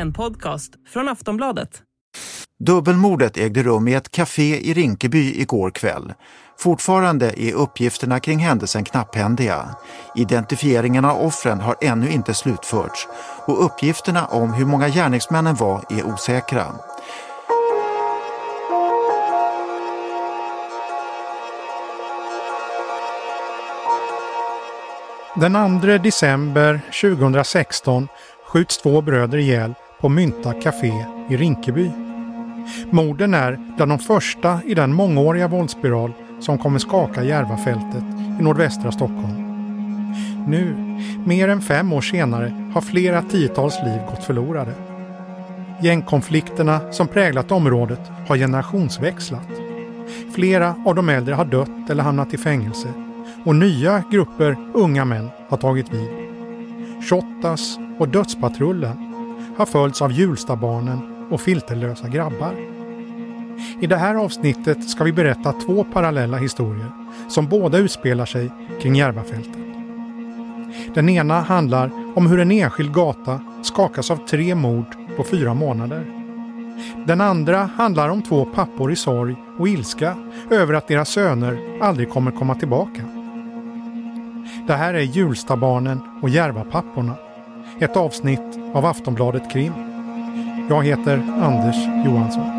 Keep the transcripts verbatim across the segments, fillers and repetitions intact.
En podcast från Aftonbladet. Dubbelmordet ägde rum i ett café i Rinkeby igår kväll. Fortfarande är uppgifterna kring händelsen knapphändiga. Identifieringen av offren har ännu inte slutförts och uppgifterna om hur många gärningsmännen var är osäkra. Den andra december tjugohundrasexton skjuts två bröder ihjäl på Mynta Café i Rinkeby. Morden är bland de första i den mångåriga våldsspiral som kommer skaka Järvafältet i nordvästra Stockholm. Nu, mer än fem år senare, har flera tiotals liv gått förlorade. Gängkonflikterna som präglat området har generationsväxlat. Flera av de äldre har dött eller hamnat i fängelse. Och nya grupper unga män har tagit vid. Shottaz och Dödspatrullen har följts av Hjulstabarnen och filterlösa grabbar. I det här avsnittet ska vi berätta två parallella historier som båda utspelar sig kring Järvafältet. Den ena handlar om hur en enskild gata skakas av tre mord på fyra månader. Den andra handlar om två pappor i sorg och ilska över att deras söner aldrig kommer komma tillbaka. Det här är Hjulstabarnen och Järvapapporna. Ett avsnitt av Aftonbladet Krim. Jag heter Anders Johansson.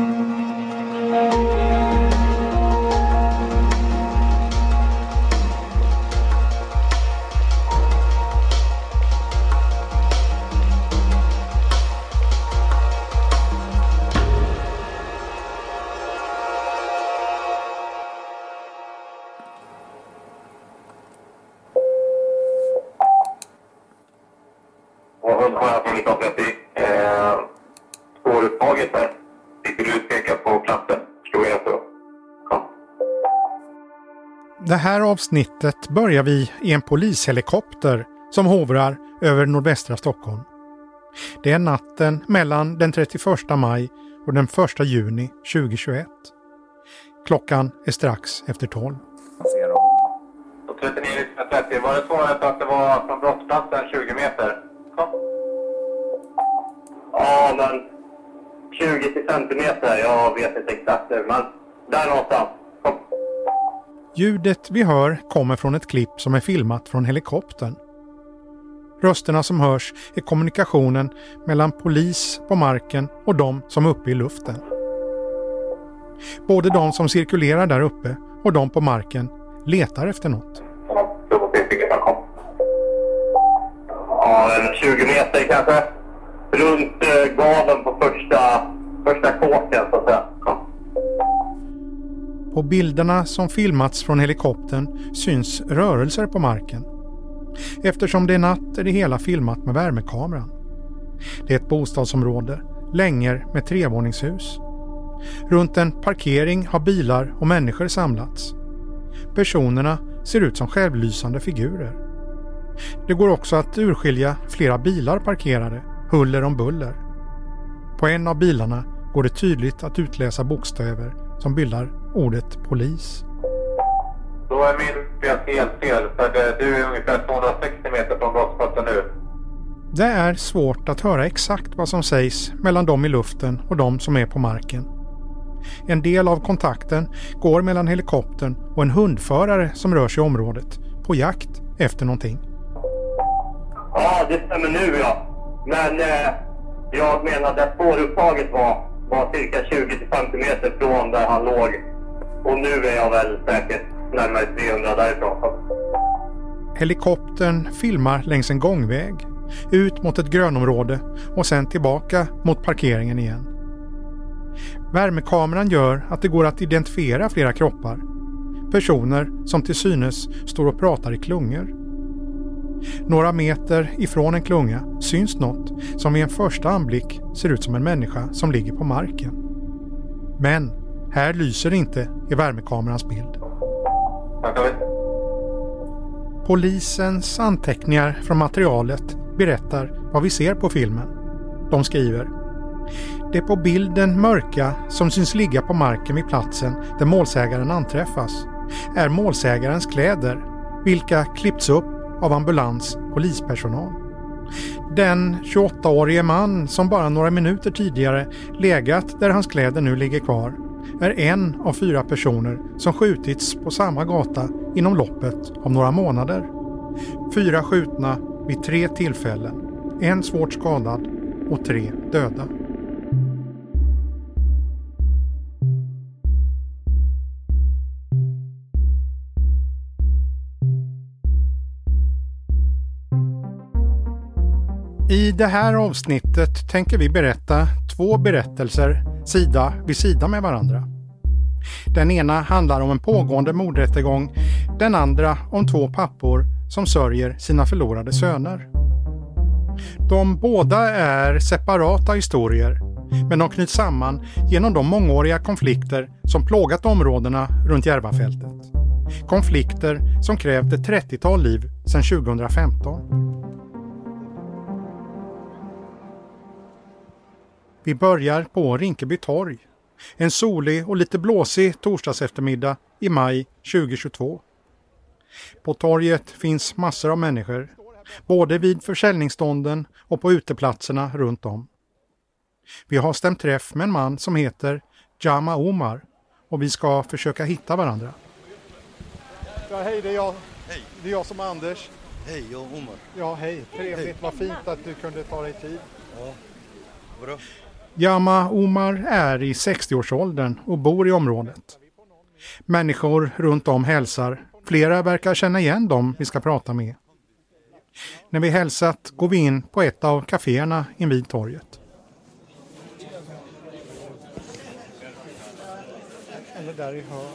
Det här avsnittet börjar vi i en polishelikopter som hovrar över nordvästra Stockholm. Det är natten mellan den trettioförsta maj och den första juni tjugohundratjugoett. Klockan är strax efter tolv. trettionio trettio, var det svaret att det var från brottsplatsen tjugo meter? Kom. Ja, men tjugo till centimeter, jag vet inte exakt nu, men där någonstans. Kom. Ljudet vi hör kommer från ett klipp som är filmat från helikoptern. Rösterna som hörs är kommunikationen mellan polis på marken och de som är uppe i luften. Både de som cirkulerar där uppe och de på marken letar efter något. Ja, tjugo meter kanske. Runt eh, gaven på första, första kåken så att säga. Kom. På bilderna som filmats från helikoptern syns rörelser på marken. Eftersom det är natt är det hela filmat med värmekameran. Det är ett bostadsområde, längre med trevåningshus. Runt en parkering har bilar och människor samlats. Personerna ser ut som självlysande figurer. Det går också att urskilja flera bilar parkerade, huller om buller. På en av bilarna går det tydligt att utläsa bokstäver som bildar ordet polis. Då är min fel helt fel, för du är ungefär tvåhundrasextio meter från brottsplatsen nu. Det är svårt att höra exakt vad som sägs mellan dem i luften och de som är på marken. En del av kontakten går mellan helikoptern och en hundförare som rör sig i området på jakt efter någonting. Ja, det stämmer nu ja. Men eh, jag menar att spårupptaget var, var cirka tjugo till femtio meter från där han låg. Och nu är jag väl säkert närmare trehundra därifrån. Helikoptern filmar längs en gångväg, ut mot ett grönområde och sen tillbaka mot parkeringen igen. Värmekameran gör att det går att identifiera flera kroppar. Personer som till synes står och pratar i klungor. Några meter ifrån en klunga syns något som vid en första anblick ser ut som en människa som ligger på marken. Men här lyser det inte i värmekamerans bild. Polisens anteckningar från materialet berättar vad vi ser på filmen. De skriver: det på bilden mörka som syns ligga på marken vid platsen där målsägaren anträffas är målsägarens kläder, vilka klippts upp av ambulans polispersonal. Den tjugoåttaårige man som bara några minuter tidigare legat där hans kläder nu ligger kvar är en av fyra personer som skjutits på samma gata inom loppet av några månader. Fyra skjutna vid tre tillfällen, en svårt skadad och tre döda. I det här avsnittet tänker vi berätta två berättelser sida vid sida med varandra. Den ena handlar om en pågående mordrättegång, den andra om två pappor som sörjer sina förlorade söner. De båda är separata historier, men de knyts samman genom de mångåriga konflikter som plågat områdena runt Järvafältet. Konflikter som krävt ett trettiotal liv sedan tjugohundrafemton. Vi börjar på Rinkeby torg. En solig och lite blåsig torsdagseftermiddag i maj tjugohundratjugotvå. På torget finns massor av människor, både vid försäljningsstånden och på uteplatserna runt om. Vi har stämt träff med en man som heter Jama Omar och vi ska försöka hitta varandra. Ja, hej, det är jag. Hej. Det är jag som är Anders. Hej, jag är Omar. Ja, hej. Trevligt. Hej. Vad fint att du kunde ta dig tid. Ja, bra. Jama Omar är i sextioårsåldern och bor i området. Människor runt om hälsar. Flera verkar känna igen dem vi ska prata med. När vi hälsat går vi in på ett av kaféerna invid torget. Eller där i hörn.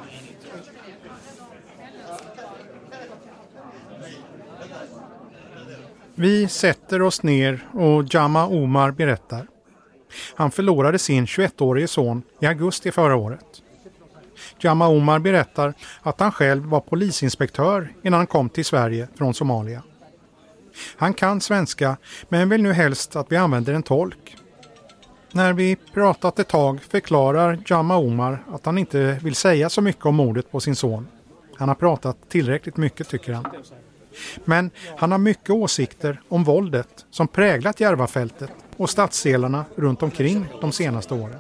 Vi sätter oss ner och Jama Omar berättar. Han förlorade sin tjugoettårige son i augusti förra året. Jama Omar berättar att han själv var polisinspektör innan han kom till Sverige från Somalia. Han kan svenska men vill nu helst att vi använder en tolk. När vi pratat ett tag förklarar Jama Omar att han inte vill säga så mycket om mordet på sin son. Han har pratat tillräckligt mycket tycker han. Men han har mycket åsikter om våldet som präglat Järvafältet och stadsdelarna runt omkring de senaste åren.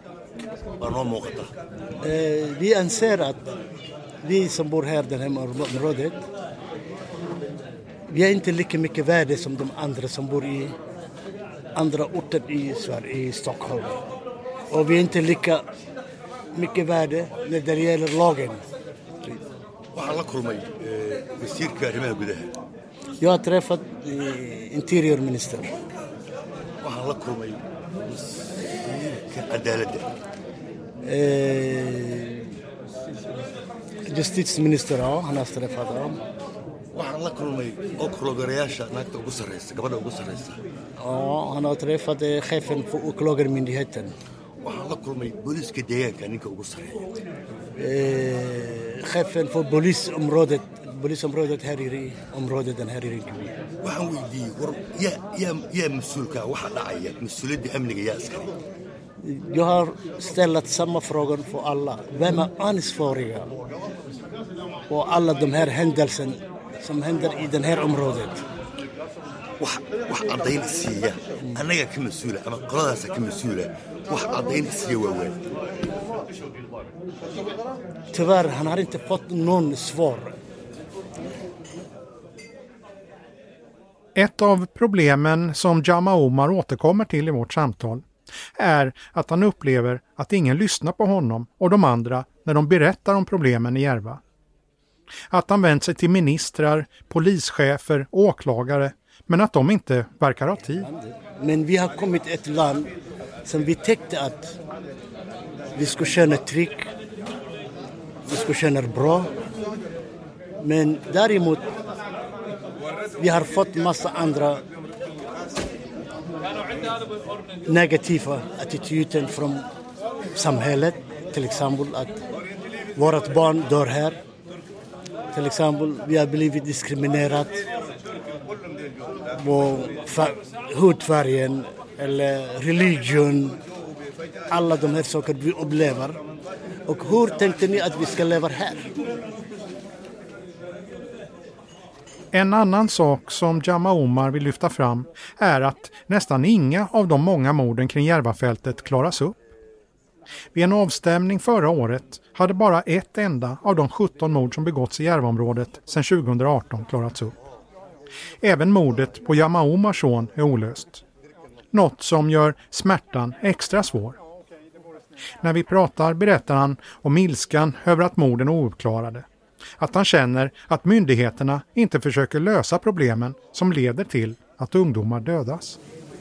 Eh, vi anser att vi som bor här i det här området, vi är inte lika mycket värde som de andra som bor i andra orter i Sverige, i Stockholm. Och vi är inte lika mycket värde när det gäller lagen. Jag har träffat eh, interiörminister. Eh, justitieminister, ja, han har träffat dem. Ja, han har träffat eh, chefen för åklagarmyndigheten. Eh, chefen för polisområdet, polisområdet här i området den här i Rinkeby. Jag har ställt samma frågor för alla. Vem är ansvariga på alla de här händelserna som händer i den här området? Tyvärr, han har inte fått någon svar. Ett av problemen som Jama Omar återkommer till i vårt samtal är att han upplever att ingen lyssnar på honom och de andra när de berättar om problemen i Järva. Att han vänt sig till ministrar, polischefer och åklagare, men att de inte verkar ha tid. Men vi har kommit ett land som vi tänkte att vi skulle känna tryck, vi skulle känna bra. Men däremot vi har fått massa andra negativa attityder från samhället. Till exempel att vårt barn dör här. Till exempel vi har blivit diskriminerat på hudfärgen eller religion. Alla de här saker vi upplever. Och hur tänkte ni att vi ska leva här? En annan sak som Jama Omar vill lyfta fram är att nästan inga av de många morden kring Järvafältet klaras upp. Vid en avstämning förra året hade bara ett enda av de sjutton mord som begåtts i Järvaområdet sedan tjugohundraarton klarats upp. Även mordet på Jama Omars son är olöst. Något som gör smärtan extra svår. När vi pratar berättar han om ilskan över att morden är ouppklarade. Att han känner att myndigheterna inte försöker lösa problemen som leder till att ungdomar dödas.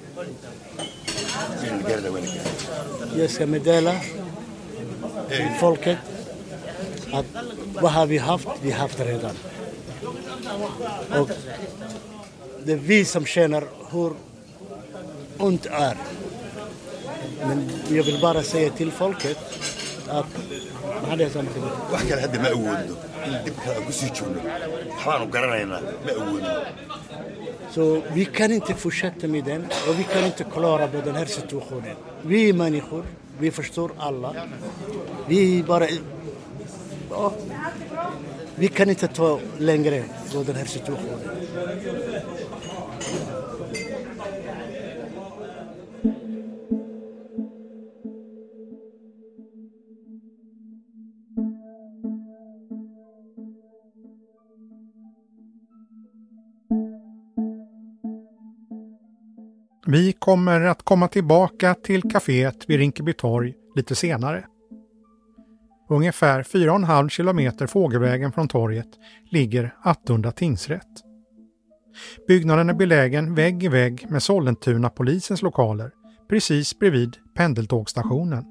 Jag ska meddela till folket att vad har vi haft? Vi har haft redan. Och det är vi som känner hur ont är. Men jag vill bara säga till folket att هذا يا سامي واحد كان هذا مأود اللي بكره قصيتشونه حوالو قرنينا مأود så vi kan inte fortsätta med den och vi kan inte klara på den här situationen. Vi är människor, vi förstår alla. Vi bara ja, vi kan inte ta längre på den här situationen. Vi kommer att komma tillbaka till kaféet vid Rinkeby torg lite senare. Ungefär fyra och en halv kilometer fågelvägen från torget ligger Attunda tingsrätt. Byggnaden är belägen vägg i vägg med Sollentuna polisens lokaler, precis bredvid pendeltågstationen.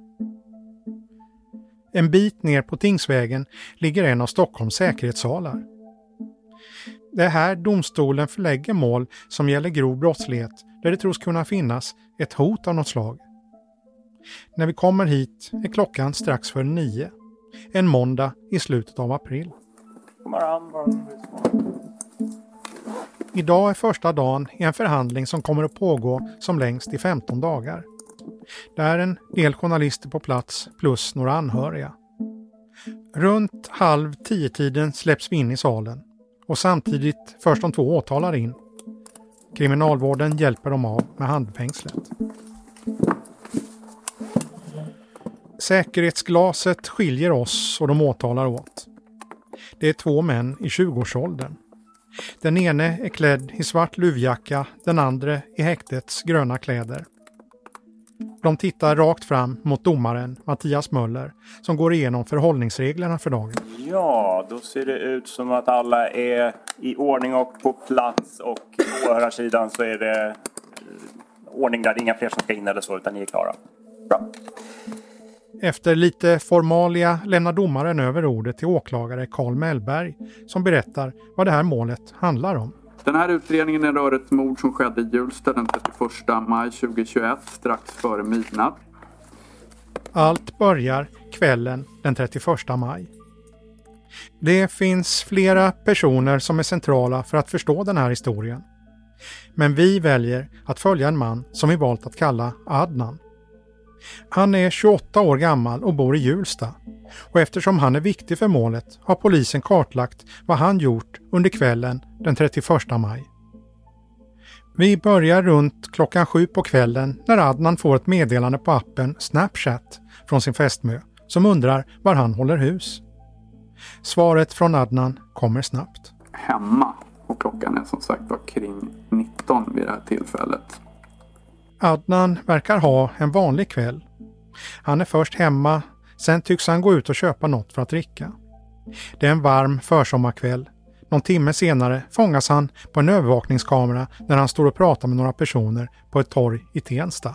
En bit ner på Tingsvägen ligger en av Stockholms säkerhetssalar. Det är här domstolen förlägger mål som gäller grov brottslighet där det tros kunna finnas ett hot av något slag. När vi kommer hit är klockan strax före nio. En måndag i slutet av april. Idag är första dagen i en förhandling som kommer att pågå som längst i femton dagar. Det är en del journalister på plats plus några anhöriga. Runt halv tio tiden släpps vi in i salen och samtidigt förs de två åtalare in. Kriminalvården hjälper dem av med handfängslet. Säkerhetsglaset skiljer oss och de åtalar åt. Det är två män i tjugoårsåldern. Den ene är klädd i svart luvjacka, den andra i häktets gröna kläder. De tittar rakt fram mot domaren Mattias Möller som går igenom förhållningsreglerna för dagen. Ja, då ser det ut som att alla är i ordning och på plats och på åhörarsidan så är det ordning där. Det är inga fler som ska in eller så utan ni är klara. Bra. Efter lite formalia lämnar domaren över ordet till åklagare Carl Mellberg som berättar vad det här målet handlar om. Den här utredningen rör ett mord som skedde i Hjulsta den trettioförsta maj tjugohundratjugoett strax före midnatt. Allt börjar kvällen den trettioförsta maj. Det finns flera personer som är centrala för att förstå den här historien. Men vi väljer att följa en man som vi valt att kalla Adnan. Han är tjugoåtta år gammal och bor i Hjulsta. Och eftersom han är viktig för målet har polisen kartlagt vad han gjort under kvällen den trettioförsta maj. Vi börjar runt klockan sju på kvällen när Adnan får ett meddelande på appen Snapchat från sin fästmö som undrar var han håller hus. Svaret från Adnan kommer snabbt. Hemma, och klockan är som sagt var kring nitton vid det här tillfället. Adnan verkar ha en vanlig kväll. Han är först hemma, sen tycks han gå ut och köpa något för att dricka. Det är en varm försommarkväll. Någon timme senare fångas han på en övervakningskamera när han står och pratar med några personer på ett torg i Tensta.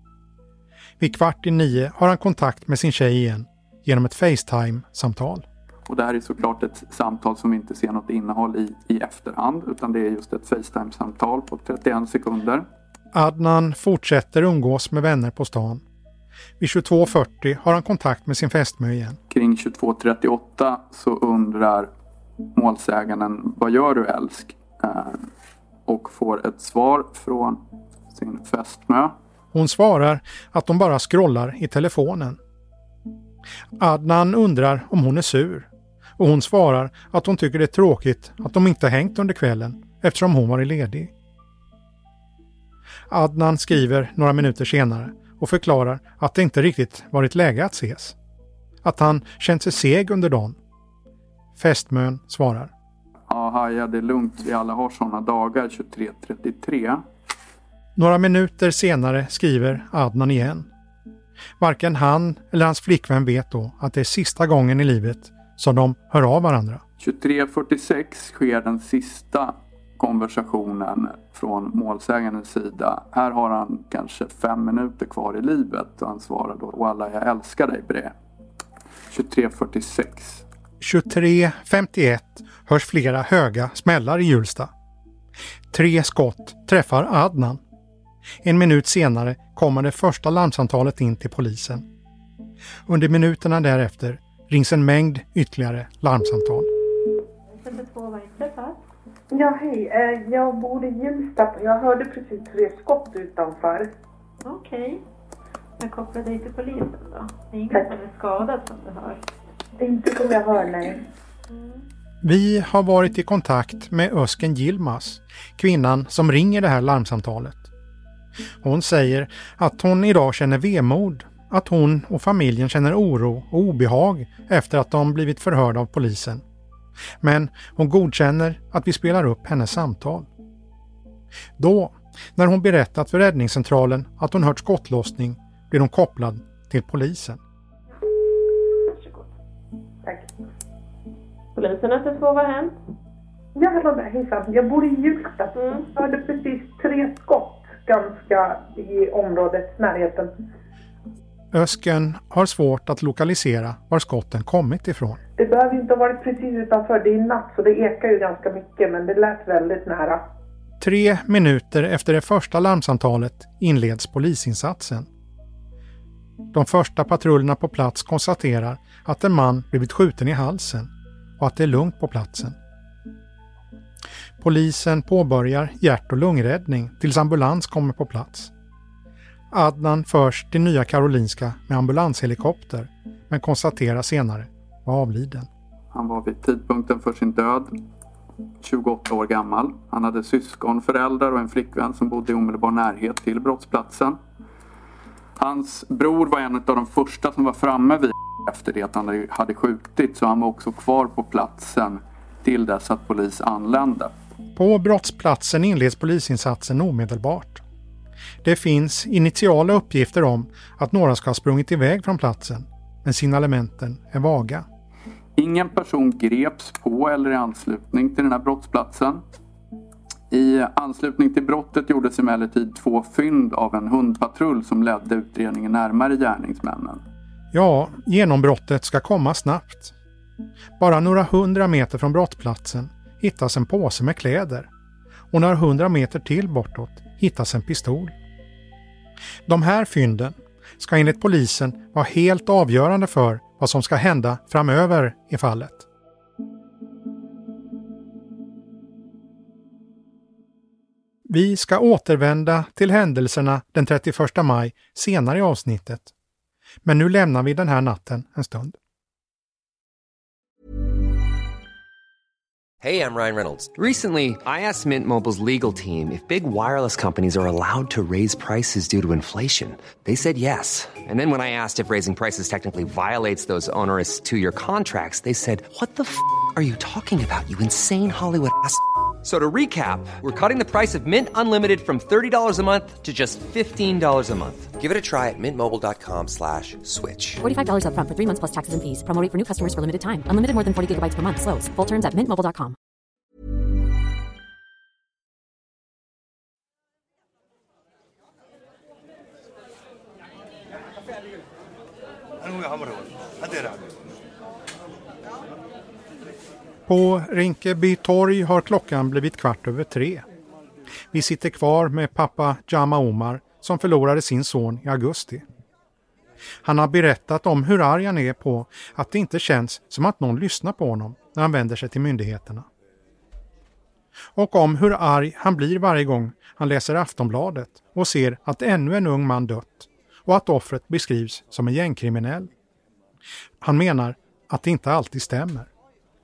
Vid kvart i nio har han kontakt med sin tjej igen genom ett FaceTime-samtal. Och det här är såklart ett samtal som vi inte ser något innehåll i i efterhand utan det är just ett FaceTime-samtal på trettioen sekunder. Adnan fortsätter umgås med vänner på stan. Vid tjugotvå fyrtio har han kontakt med sin fästmö igen. Kring tjugotvå trettioåtta så undrar målsäganden vad gör du älsk? Och får ett svar från sin fästmö. Hon svarar att de bara scrollar i telefonen. Adnan undrar om hon är sur och hon svarar att hon tycker det är tråkigt att de inte hängt under kvällen eftersom hon var ledig. Adnan skriver några minuter senare och förklarar att det inte riktigt varit läge att ses. Att han känt sig seg under dagen. Fästmön svarar: Ja, haja, det är lugnt. Vi alla har sådana dagar tjugotre trettiotre. Några minuter senare skriver Adnan igen. Varken han eller hans flickvän vet då att det är sista gången i livet som de hör av varandra. tjugotre fyrtiosex sker den sista konversationen från målsägandens sida. Här har han kanske fem minuter kvar i livet och han svarar då: Walla, jag älskar dig bre. tjugotre fyrtiosex. tjugotre femtioett hörs flera höga smällar i Hjulsta. Tre skott träffar Adnan. En minut senare kommer det första larmsamtalet in till polisen. Under minuterna därefter rings en mängd ytterligare larmsamtal. Ja, hej. Jag bor i Hjulsta. Jag hörde precis tre skott utanför. Okej. Okay. Jag kopplar dig till polisen då. Det är ingen som är skadad som du hör. Det är inte som jag hör, nej. Mm. Vi har varit i kontakt med Özgen Yilmaz, kvinnan som ringer det här larmsamtalet. Hon säger att hon idag känner vemod, att hon och familjen känner oro och obehag efter att de blivit förhörda av polisen. Men hon godkänner att vi spelar upp hennes samtal. Då, när hon berättat för räddningscentralen att hon hört skottlossning, blir hon kopplad till polisen. Varsågod. Tack. Polisen ett ett två, vad har hänt? Ja, hallå där, hejsan. Jag bor i Hjulsta. Mm. Jag hörde precis tre skott ganska i områdets närheten. Özgen har svårt att lokalisera var skotten kommit ifrån. Det behöver inte ha varit precis utanför. Det är natt så det ekar ju ganska mycket, men det lät väldigt nära. Tre minuter efter det första larmsamtalet inleds polisinsatsen. De första patrullerna på plats konstaterar att en man blivit skjuten i halsen och att det är lugnt på platsen. Polisen påbörjar hjärt- och lungräddning tills ambulans kommer på plats. Adnan förs till Nya Karolinska med ambulanshelikopter men konstaterar senare var avliden. Han var vid tidpunkten för sin död tjugoåtta år gammal. Han hade syskon, föräldrar och en flickvän som bodde i omedelbar närhet till brottsplatsen. Hans bror var en av de första som var framme vid efter det att han hade skjutit, så han var också kvar på platsen till dess att polis anlände. På brottsplatsen inleds polisinsatsen omedelbart. Det finns initiala uppgifter om att några ska ha sprungit iväg från platsen, men signalementen är vaga. Ingen person greps på eller i anslutning till den här brottsplatsen. I anslutning till brottet gjordes emellertid två fynd av en hundpatrull som ledde utredningen närmare gärningsmännen. Ja, genombrottet ska komma snabbt. Bara några hundra meter från brottsplatsen hittas en påse med kläder och några hundra meter till bortåt hittas en pistol. De här fynden ska enligt polisen vara helt avgörande för vad som ska hända framöver i fallet. Vi ska återvända till händelserna den trettioförsta maj senare i avsnittet. Men nu lämnar vi den här natten en stund. Hey, I'm Ryan Reynolds. Recently, I asked Mint Mobile's legal team if big wireless companies are allowed to raise prices due to inflation. They said yes. And then when I asked if raising prices technically violates those onerous two-year contracts, they said, what the f*** are you talking about, you insane Hollywood ass f- So to recap, we're cutting the price of Mint Unlimited from thirty dollars a month to just fifteen dollars a month. Give it a try at mintmobile.com slash switch. forty-five dollars up front for three months plus taxes and fees. Promo rate for new customers for limited time. Unlimited more than forty gigabytes per month. Slows full terms at mint mobile dot com. På Rinkeby torg har klockan blivit kvart över tre. Vi sitter kvar med pappa Jama Omar som förlorade sin son i augusti. Han har berättat om hur arg han är på att det inte känns som att någon lyssnar på honom när han vänder sig till myndigheterna. Och om hur arg han blir varje gång han läser Aftonbladet och ser att ännu en ung man dött och att offret beskrivs som en gängkriminell. Han menar att det inte alltid stämmer.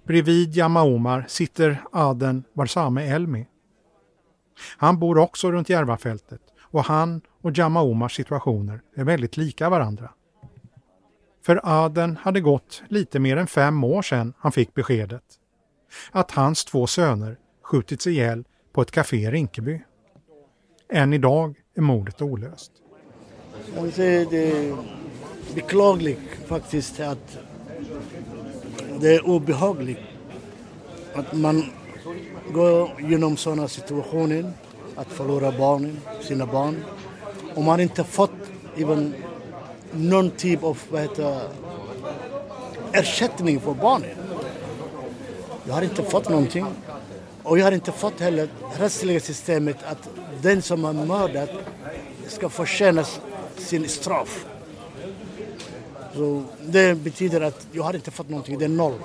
Bredvid Jama Omar sitter Aden Barsame Elmi. Han bor också runt Järvafältet och han och Jama Omars situationer är väldigt lika varandra. För Aden hade gått lite mer än fem år sedan han fick beskedet att hans två söner skjutits ihjäl på ett café i Rinkeby. Än idag är mordet olöst. Det är beklagligt faktiskt att det är obehagligt att man går genom sådana situationer, att förlora barnen, sina barn, och man inte fått even någon typ av vad heter, ersättning för barnen. Jag har inte fått någonting, och jag har inte fått heller rättsliga systemet att den som har mördat ska förtjäna sin straff. Så det betyder att jag har inte fått någonting, det är noll.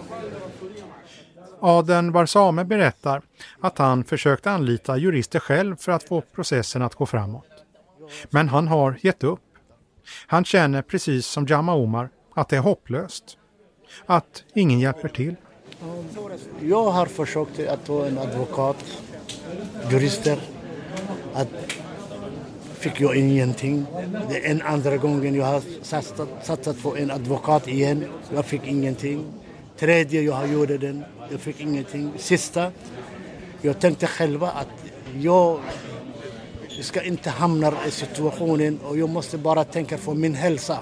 Aden Barsame berättar att han försökte anlita jurister själv för att få processen att gå framåt. Men han har gett upp. Han känner precis som Jama Omar att det är hopplöst. Att ingen hjälper till. Jag har försökt att få en advokat, jurister, att fick jag ingenting. Det är en andra gången jag har satsat, satsat på en advokat igen. Jag fick ingenting. Tredje jag gjorde den. Jag fick ingenting. Sista, jag tänkte själva att jag ska inte hamna i situationen och jag måste bara tänka på min hälsa.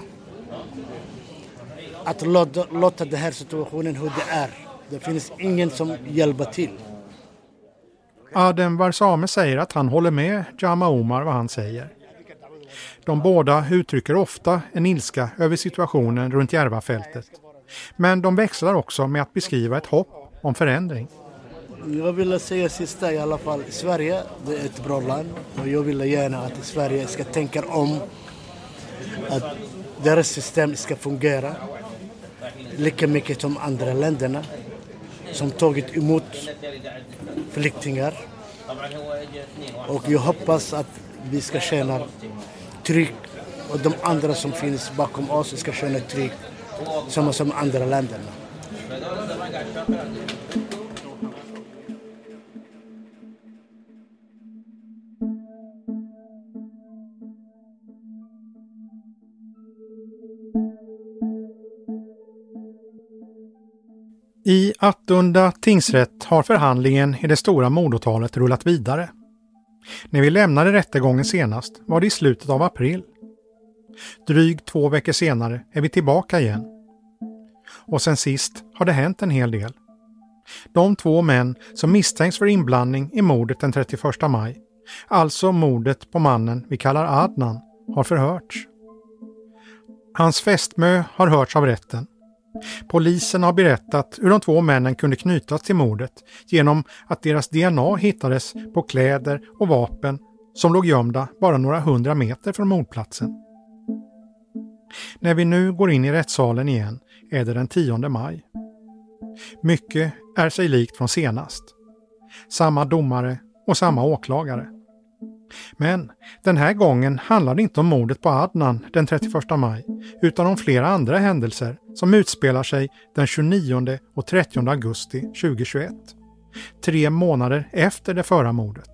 Att låta, låta den här situationen hur det är. Det finns ingen som hjälper till. Aden Barsame säger att han håller med Jama Omar vad han säger. De båda uttrycker ofta en ilska över situationen runt Järvafältet. Men de växlar också med att beskriva ett hopp om förändring. Jag vill säga sista i alla fall. Sverige det är ett bra land. Och jag vill gärna att Sverige ska tänka om. Att deras system ska fungera. Lika mycket som andra länderna. Som tagit emot flyktingar. Och jag hoppas att vi ska känna tryck. Och de andra som finns bakom oss ska känna tryck. Som som andra länderna. I Attunda tingsrätt har förhandlingen i det stora mordåtalet rullat vidare. När vi lämnade rättegången senast var det i slutet av april. Drygt två veckor senare är vi tillbaka igen. Och sen sist har det hänt en hel del. De två män som misstänks för inblandning i mordet den trettioförsta maj, alltså mordet på mannen vi kallar Adnan, har förhörts. Hans fästmö har hörts av rätten. Polisen har berättat hur de två männen kunde knytas till mordet genom att deras D N A hittades på kläder och vapen som låg gömda bara några hundra meter från mordplatsen. När vi nu går in i rättssalen igen är det den tionde maj. Mycket är sig likt från senast. Samma domare och samma åklagare. Men den här gången handlar det inte om mordet på Adnan den trettioförsta maj utan om flera andra händelser som utspelar sig den tjugonionde och trettionde augusti tjugohundratjugoett. Tre månader efter det förra mordet.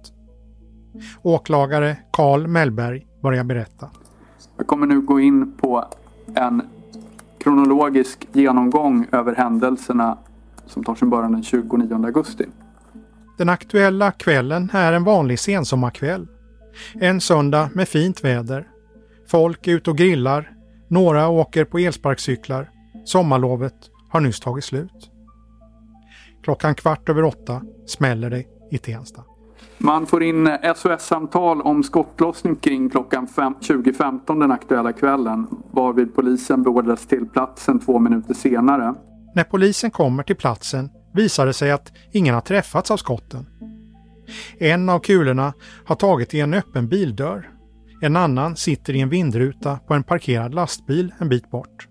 Åklagare Carl Mellberg börjar berätta. Jag kommer nu gå in på en kronologisk genomgång över händelserna som tar sin början den tjugonionde augusti. Den aktuella kvällen är en vanlig sensommarkväll. En söndag med fint väder. Folk är ute och grillar. Några åker på elsparkcyklar. Sommarlovet har nyss tagit slut. Klockan kvart över åtta smäller det i Tensta. Man får in S O S-samtal om skottlossning kring klockan tjugo femton den aktuella kvällen, varvid polisen beordrades till platsen två minuter senare. När polisen kommer till platsen visar det sig att ingen har träffats av skotten. En av kulorna har tagit i en öppen bildörr. En annan sitter i en vindruta på en parkerad lastbil en bit bort.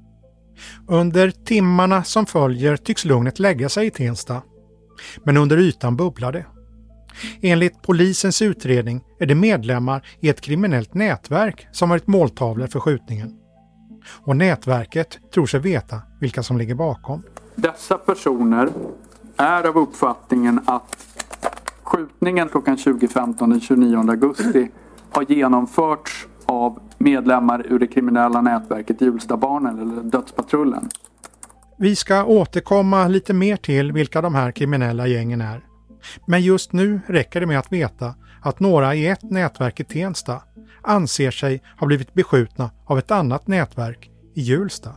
Under timmarna som följer tycks lugnet lägga sig i Tensta. Men under ytan bubblar det. Enligt polisens utredning är det medlemmar i ett kriminellt nätverk som varit måltavlor för skjutningen. Och nätverket tror sig veta vilka som ligger bakom. Dessa personer är av uppfattningen att skjutningen klockan tjugo femton den tjugonionde augusti har genomförts av medlemmar ur det kriminella nätverket Hjulstabarnen eller Dödspatrullen. Vi ska återkomma lite mer till vilka de här kriminella gängen är. Men just nu räcker det med att veta att några i ett nätverk i Tensta anser sig ha blivit beskjutna av ett annat nätverk i Hjulsta.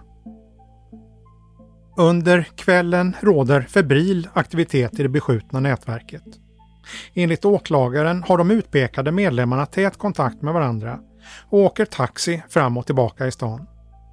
Under kvällen råder febril aktivitet i det beskjutna nätverket. Enligt åklagaren har de utpekade medlemmarna tät kontakt med varandra och åker taxi fram och tillbaka i stan.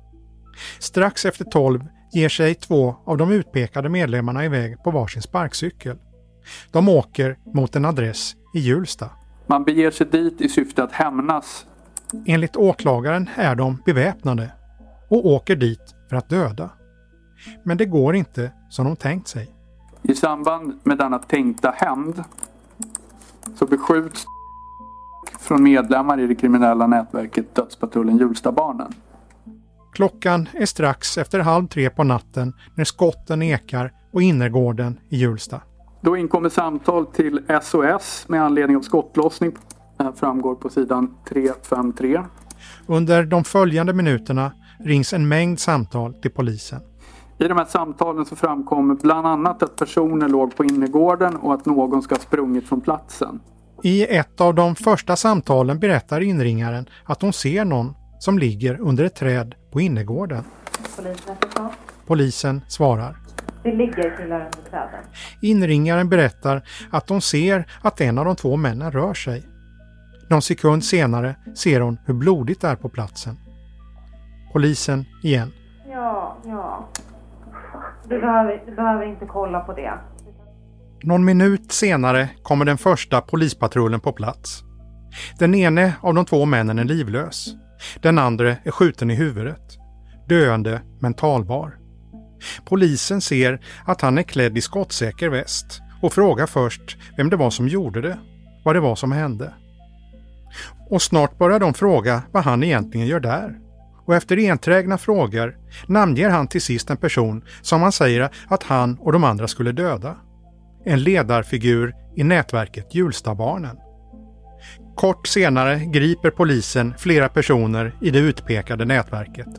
Strax efter tolv ger sig två av de utpekade medlemmarna iväg på varsin sparkcykel. De åker mot en adress i Hjulsta. Man beger sig dit i syfte att hämnas. Enligt åklagaren är de beväpnade och åker dit för att döda. Men det går inte som de tänkt sig. I samband med denna tänkta hämnd så beskjuts från medlemmar i det kriminella nätverket Dödspatrullen Hjulstabarnen. Klockan är strax efter halv tre på natten när skotten ekar på innergården i Hjulsta. Då inkommer samtal till S O S med anledning av skottlossning. Det här framgår på sidan tre fem tre. Under de följande minuterna rings en mängd samtal till polisen. I de här samtalen så framkommer bland annat att personer låg på innergården och att någon ska ha sprungit från platsen. I ett av de första samtalen berättar inringaren att hon ser någon som ligger under ett träd på innergården. Polisen, Polisen svarar. Det ligger killar under träden. Inringaren berättar att hon ser att en av de två männen rör sig. Någon sekund senare ser hon hur blodigt det är på platsen. Polisen igen. Ja, ja. Du behöver, du behöver inte kolla på det. Någon minut senare kommer den första polispatrullen på plats. Den ene av de två männen är livlös. Den andra är skjuten i huvudet. Döende men talbar. Polisen ser att han är klädd i skottsäker väst och frågar först vem det var som gjorde det, vad det var som hände. Och snart börjar de fråga vad han egentligen gör där. Och efter enträgna frågor namnger han till sist en person som han säger att han och de andra skulle döda. En ledarfigur i nätverket Hjulstabarnen. Kort senare griper polisen flera personer i det utpekade nätverket.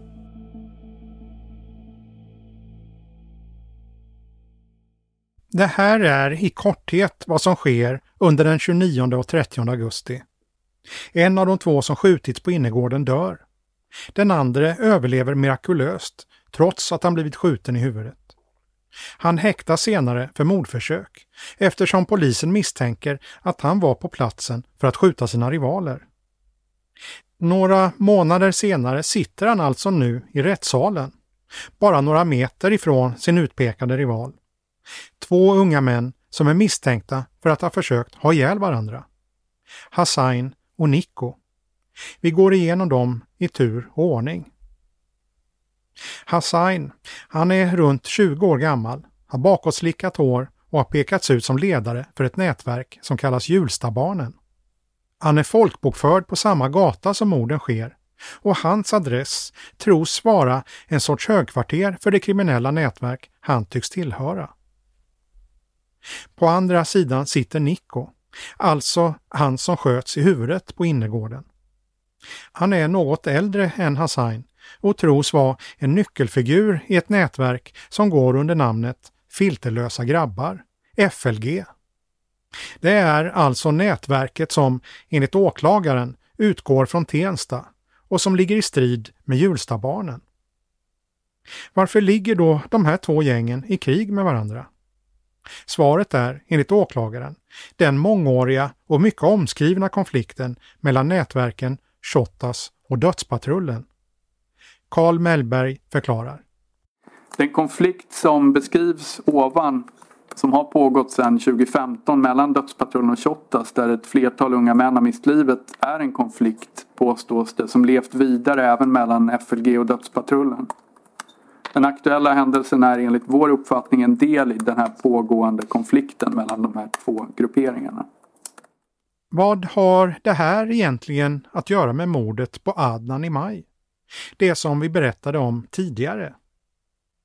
Det här är i korthet vad som sker under den tjugonionde och trettionde augusti. En av de två som skjutits på innergården dör. Den andra överlever mirakulöst trots att han blivit skjuten i huvudet. Han häktas senare för mordförsök eftersom polisen misstänker att han var på platsen för att skjuta sina rivaler. Några månader senare sitter han alltså nu i rättssalen, bara några meter ifrån sin utpekade rival. Två unga män som är misstänkta för att ha försökt ha ihjäl varandra. Hassan och Nico. Vi går igenom dem i tur och ordning. Hassan, han är runt tjugo år gammal, har bakåtslickat hår och har pekats ut som ledare för ett nätverk som kallas Hjulstabarnen. Han är folkbokförd på samma gata som morden sker och hans adress tros vara en sorts högkvarter för det kriminella nätverk han tycks tillhöra. På andra sidan sitter Nico, alltså han som sköts i huvudet på innergården. Han är något äldre än Hassan och tros vara en nyckelfigur i ett nätverk som går under namnet Filterlösa grabbar, F L G. Det är alltså nätverket som enligt åklagaren utgår från Tensta och som ligger i strid med Hjulstabarnen. Varför ligger då de här två gängen i krig med varandra? Svaret är, enligt åklagaren, den mångåriga och mycket omskrivna konflikten mellan nätverken Shottaz och Dödspatrullen. Carl Mellberg förklarar. Den konflikt som beskrivs ovan, som har pågått sedan tjugo femton mellan Dödspatrullen och Shottaz, där ett flertal unga män har mist livet, är en konflikt, påstås det, som levt vidare även mellan F L G och Dödspatrullen. Den aktuella händelsen är enligt vår uppfattning en del i den här pågående konflikten mellan de här två grupperingarna. Vad har det här egentligen att göra med mordet på Adnan i maj? Det som vi berättade om tidigare.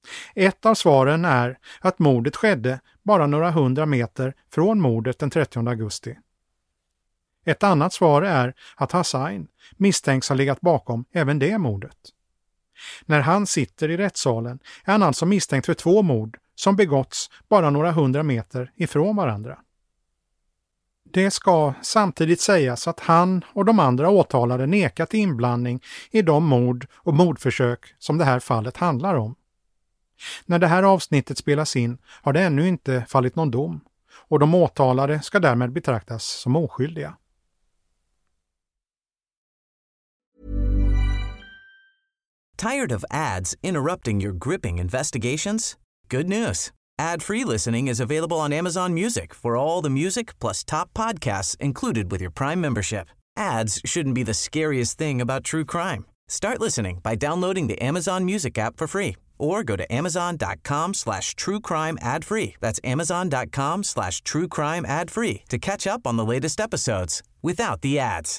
Ett av svaren är att mordet skedde bara några hundra meter från mordet den trettionde augusti. Ett annat svar är att Hussein misstänks ha legat bakom även det mordet. När han sitter i rättssalen är han alltså misstänkt för två mord som begåtts bara några hundra meter ifrån varandra. Det ska samtidigt sägas att han och de andra åtalade nekat inblandning i de mord och mordförsök som det här fallet handlar om. När det här avsnittet spelas in har det ännu inte fallit någon dom och de åtalade ska därmed betraktas som oskyldiga. Tired of ads interrupting your gripping investigations? Good news. Ad-free listening is available on Amazon Music for all the music plus top podcasts included with your Prime membership. Ads shouldn't be the scariest thing about true crime. Start listening by downloading the Amazon Music app for free or go to amazon.com slash true crime ad free. That's amazon.com slash true crime ad free to catch up on the latest episodes without the ads.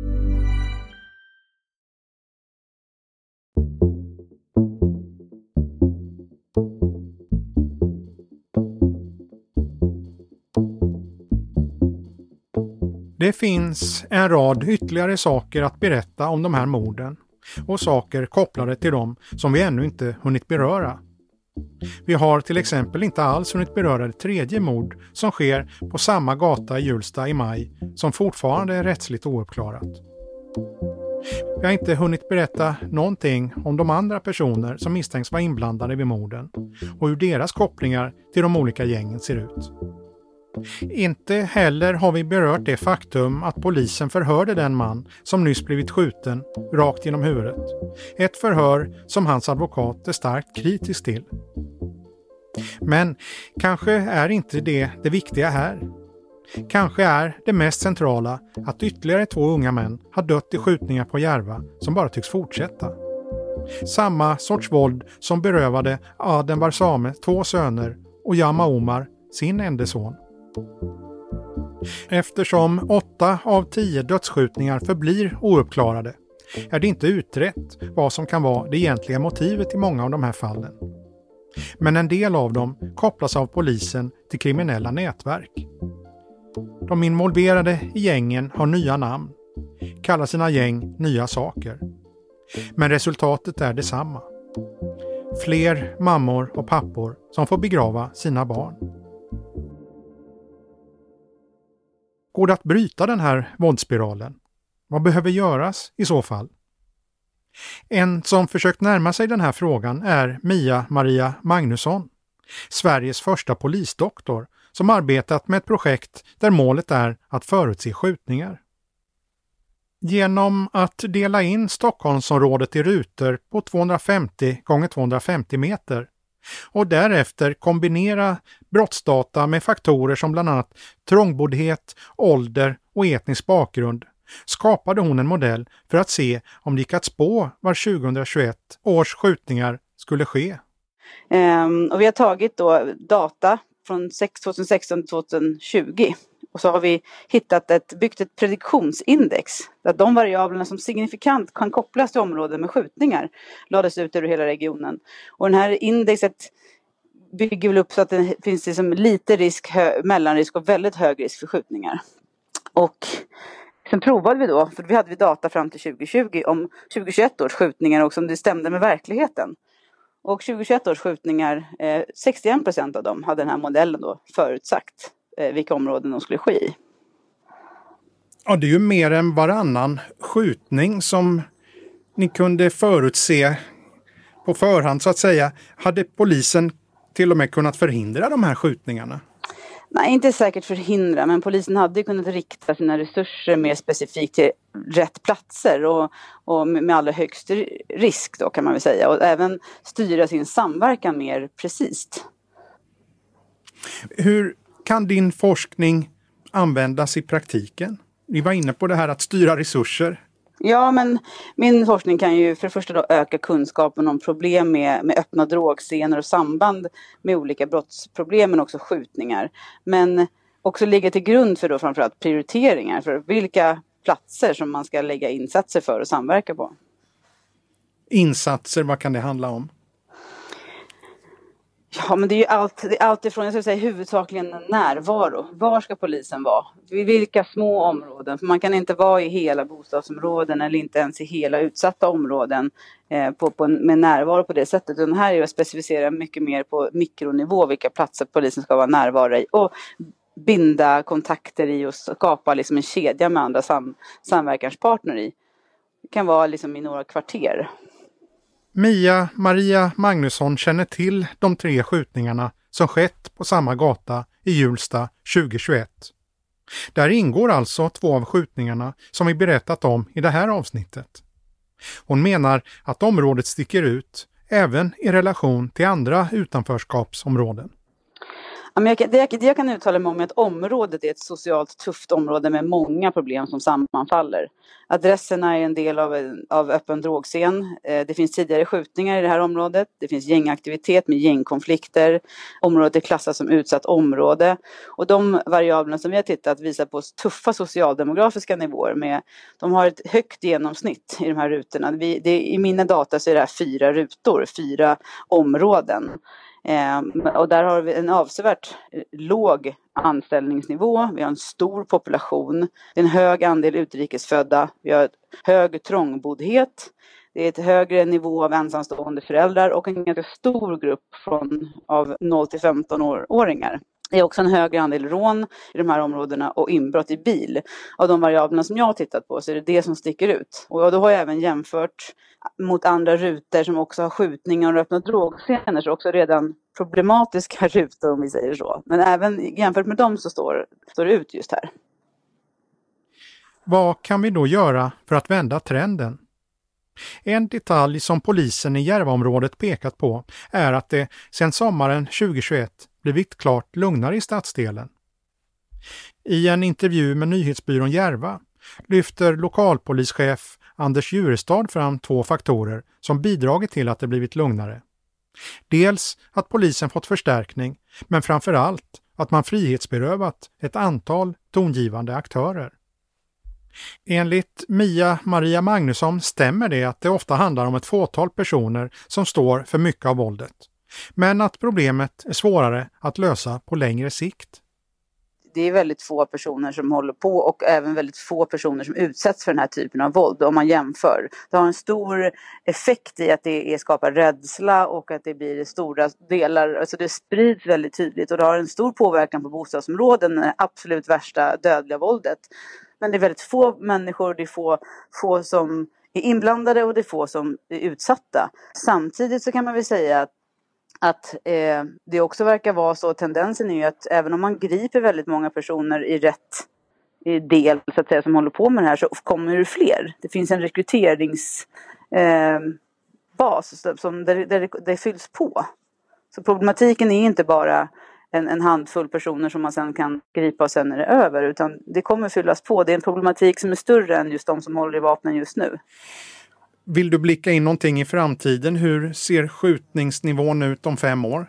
Det finns en rad ytterligare saker att berätta om de här morden och saker kopplade till dem som vi ännu inte hunnit beröra. Vi har till exempel inte alls hunnit beröra det tredje mord som sker på samma gata i Hjulsta i maj som fortfarande är rättsligt ouppklarat. Vi har inte hunnit berätta någonting om de andra personer som misstänks vara inblandade vid morden och hur deras kopplingar till de olika gängen ser ut. Inte heller har vi berört det faktum att polisen förhörde den man som nyss blivit skjuten rakt genom huvudet. Ett förhör som hans advokat är starkt kritisk till. Men kanske är inte det det viktiga här. Kanske är det mest centrala att ytterligare två unga män har dött i skjutningar på Järva som bara tycks fortsätta. Samma sorts våld som berövade Adem Barsame två söner och Yama Omar sin enda son. Eftersom åtta av tio dödsskjutningar förblir ouppklarade är det inte utrett vad som kan vara det egentliga motivet i många av de här fallen. Men en del av dem kopplas av polisen till kriminella nätverk. De involverade i gängen har nya namn, kallar sina gäng nya saker. Men resultatet är detsamma. Fler mammor och pappor som får begrava sina barn. Går det att bryta den här våldsspiralen? Vad behöver göras i så fall? En som försökt närma sig den här frågan är Mia Maria Magnusson, Sveriges första polisdoktor som arbetat med ett projekt där målet är att förutse skjutningar. Genom att dela in Stockholmsområdet i rutor på tvåhundrafemtio gånger tvåhundrafemtio meter och därefter kombinera brottsdata med faktorer som bland annat trångboddhet, ålder och etnisk bakgrund skapade hon en modell för att se om det gick att spå var tjugohundratjugoett års skjutningar skulle ske. Um, och vi har tagit då data från tjugohundrasexton till tjugohundratjugo och så har vi hittat ett, byggt ett prediktionsindex där de variablerna som signifikant kan kopplas till områden med skjutningar lades ut över hela regionen. Och den här indexet bygger väl upp så att det finns liksom lite risk, hö, mellanrisk och väldigt hög risk för skjutningar. Och sen provade vi då, för vi hade vi data fram till tjugohundratjugo om tjugohundratjugoett års skjutningar och som det stämde med verkligheten. Och tjugohundratjugoett års skjutningar, eh, sextioen procent av dem hade den här modellen då förutsagt eh, vilka områden de skulle ske i. Ja, det är ju mer än varannan skjutning som ni kunde förutse på förhand så att säga. Hade polisen till och med kunnat förhindra de här skjutningarna? Nej, inte säkert förhindra, men polisen hade kunnat rikta sina resurser mer specifikt till rätt platser och, och med allra högst risk då kan man väl säga. Och även styra sin samverkan mer precis. Hur kan din forskning användas i praktiken? Ni var inne på det här att styra resurser. Ja, men min forskning kan ju för det första då öka kunskapen om problem med, med öppna drogscener och samband med olika brottsproblem men också skjutningar. Men också ligga till grund för då framförallt prioriteringar för vilka platser som man ska lägga insatser för och samverka på. Insatser, vad kan det handla om? Ja, men det är ju allt, det är allt ifrån, jag skulle säga huvudsakligen närvaro. Var ska polisen vara? I vilka små områden? För man kan inte vara i hela bostadsområden eller inte ens i hela utsatta områden eh, på, på, med närvaro på det sättet. Den här är ju att specificera mycket mer på mikronivå vilka platser polisen ska vara närvaro i. Och binda kontakter i och skapa liksom en kedja med andra sam, samverkanspartner i. Det kan vara liksom i några kvarter. Mia Maria Magnusson känner till de tre skjutningarna som skett på samma gata i Hjulsta tjugohundratjugoett. Där ingår alltså två av skjutningarna som vi berättat om i det här avsnittet. Hon menar att området sticker ut även i relation till andra utanförskapsområden. Det jag, det jag kan uttala mig om är att området är ett socialt tufft område med många problem som sammanfaller. Adresserna är en del av, av öppen drogscen. Det finns tidigare skjutningar i det här området. Det finns gängaktivitet med gängkonflikter. Området är klassat som utsatt område. Och de variablerna som vi har tittat visar på tuffa socialdemografiska nivåer. Med, de har ett högt genomsnitt i de här rutorna. Vi, det, I mina data så är det här fyra rutor, fyra områden. Eh, och där har vi en avsevärt låg anställningsnivå, vi har en stor population, det är en hög andel utrikesfödda, vi har hög trångboddhet, det är ett högre nivå av ensamstående föräldrar och en ganska stor grupp från, av noll till femton-åringar. Det är också en högre andel rån i de här områdena och inbrott i bil. Av de variablerna som jag har tittat på så är det det som sticker ut. Och då har jag även jämfört mot andra rutor som också har skjutningar och öppna drogscener. Så också redan problematiska rutor om vi säger så. Men även jämfört med dem så står, står det ut just här. Vad kan vi då göra för att vända trenden? En detalj som polisen i Järvaområdet pekat på är att det sedan sommaren tjugohundratjugoett blivit klart lugnare i stadsdelen. I en intervju med nyhetsbyrån Järva lyfter lokalpolischef Anders Jurestad fram två faktorer som bidragit till att det blivit lugnare. Dels att polisen fått förstärkning, men framförallt att man frihetsberövat ett antal tongivande aktörer. Enligt Mia Maria Magnusson stämmer det att det ofta handlar om ett fåtal personer som står för mycket av våldet. Men att problemet är svårare att lösa på längre sikt. Det är väldigt få personer som håller på och även väldigt få personer som utsätts för den här typen av våld om man jämför. Det har en stor effekt i att det skapar rädsla och att det blir stora delar, alltså det sprids väldigt tydligt och det har en stor påverkan på bostadsområden, det absolut värsta dödliga våldet. Men det är väldigt få människor, det är få, få som är inblandade och det är få som är utsatta. Samtidigt så kan man väl säga att Att eh, det också verkar vara så, tendensen är ju att även om man griper väldigt många personer i rätt i del så att säga, som håller på med det här så kommer det fler. Det finns en rekryteringsbas eh, som där, där det, det fylls på. Så problematiken är inte bara en, en handfull personer som man sen kan gripa och sen är det över, utan det kommer fyllas på. Det är en problematik som är större än just de som håller i vapnen just nu. Vill du blicka in någonting i framtiden? Hur ser skjutningsnivån ut om fem år?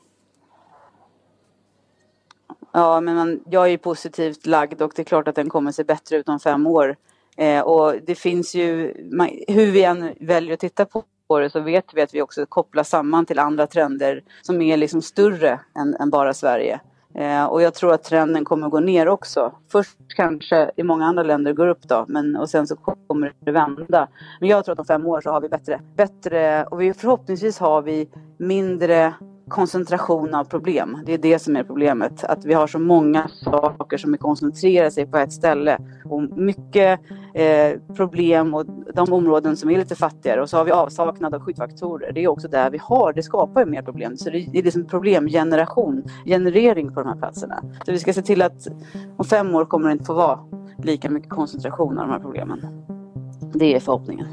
Ja, men man, jag är ju positivt lagd och det är klart att den kommer se bättre ut om fem år. Eh, och det finns ju, man, hur vi än väljer att titta på det så vet vi att vi också kopplar samman till andra trender som är liksom större än, än bara Sverige. Eh, och jag tror att trenden kommer gå ner också. Först kanske i många andra länder går upp då, men och sen så kommer det vända. Men jag tror att om fem år så har vi bättre, bättre och vi, förhoppningsvis har vi mindre koncentration av problem. Det är det som är problemet. Att vi har så många saker som är koncentrerar sig på ett ställe. Och mycket eh, problem och de områden som är lite fattigare. Och så har vi avsaknad av skyddsfaktorer. Det är också där vi har. Det skapar ju mer problem. Så det är liksom problemgeneration. Generering på de här platserna. Så vi ska se till att om fem år kommer det inte få vara lika mycket koncentration av de här problemen. Det är förhoppningen.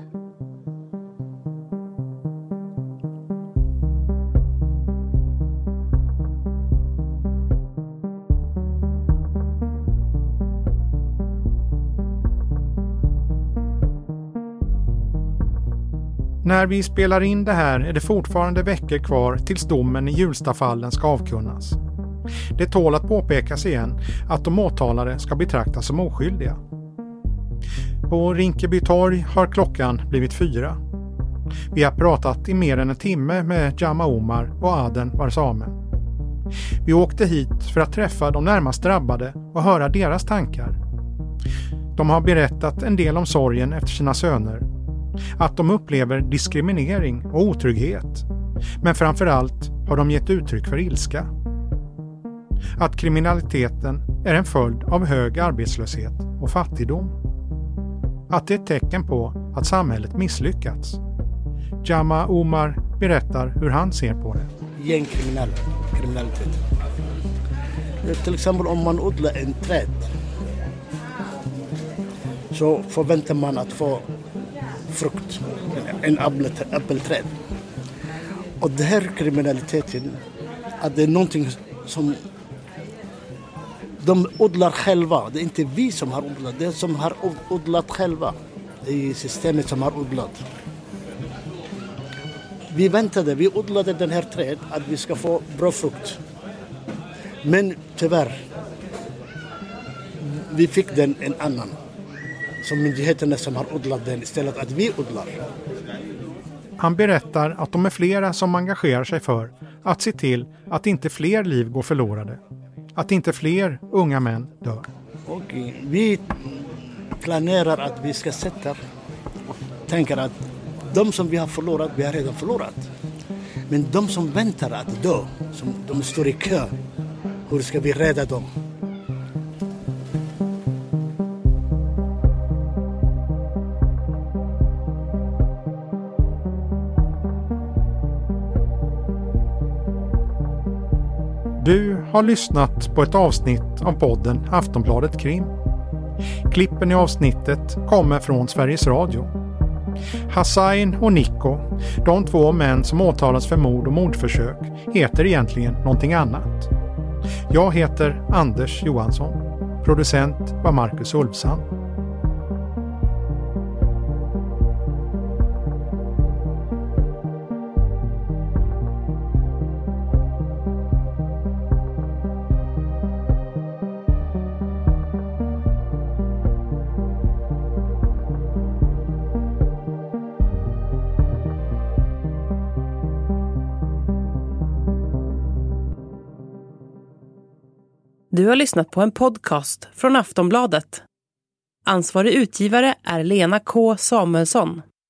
När vi spelar in det här är det fortfarande veckor kvar tills domen i Hjulstafallen ska avkunnas. Det tål att påpekas igen att de åtalade ska betraktas som oskyldiga. På Rinkeby torg har klockan blivit fyra. Vi har pratat i mer än en timme med Jama Omar och Aden Warsame. Vi åkte hit för att träffa de närmast drabbade och höra deras tankar. De har berättat en del om sorgen efter sina söner. Att de upplever diskriminering och otrygghet. Men framförallt har de gett uttryck för ilska. Att kriminaliteten är en följd av hög arbetslöshet och fattigdom. Att det är ett tecken på att samhället misslyckats. Jama Omar berättar hur han ser på det. Gängkriminalitet. Till exempel om man odlar en träd så förväntar man att få frukt, en äppelträd. Och det här kriminaliteten, att det är någonting som de odlar själva. Det är inte vi som har odlat, det är som har odlat själva. Det är systemet som har odlat. Vi väntade, vi odlade den här träd att vi ska få bra frukt. Men tyvärr, vi fick den en annan. Som myndigheterna som har odlat den istället att vi odlar. Han berättar att de är flera som engagerar sig för att se till att inte fler liv går förlorade. Att inte fler unga män dör. Okej, vi planerar att vi ska sätta och tänker att de som vi har förlorat, vi har redan förlorat. Men de som väntar att dö, som de står i kö, hur ska vi rädda dem? Du har lyssnat på ett avsnitt av podden Aftonbladet Krim. Klippen i avsnittet kommer från Sveriges Radio. Hassain och Nico, de två män som åtalas för mord och mordförsök, heter egentligen någonting annat. Jag heter Anders Johansson. Producent var Marcus Ulfsand. Du har lyssnat på en podcast från Aftonbladet. Ansvarig utgivare är Lena K. Samuelsson.